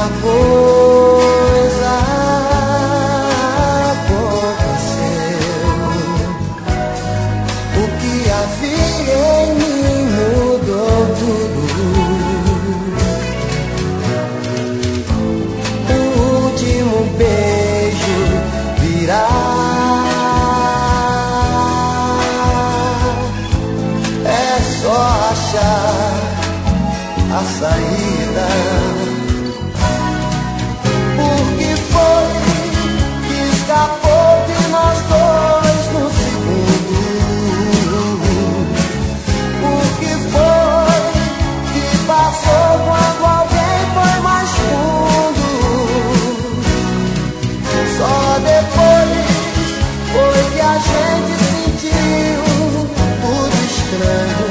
uma coisa aconteceu. O que havia em mim mudou tudo. O último beijo virá. É só achar a saída. Por que foi que escapou de nós dois no segundo? Por que foi que passou quando alguém foi mais fundo? Só depois foi que a gente sentiu tudo estranho.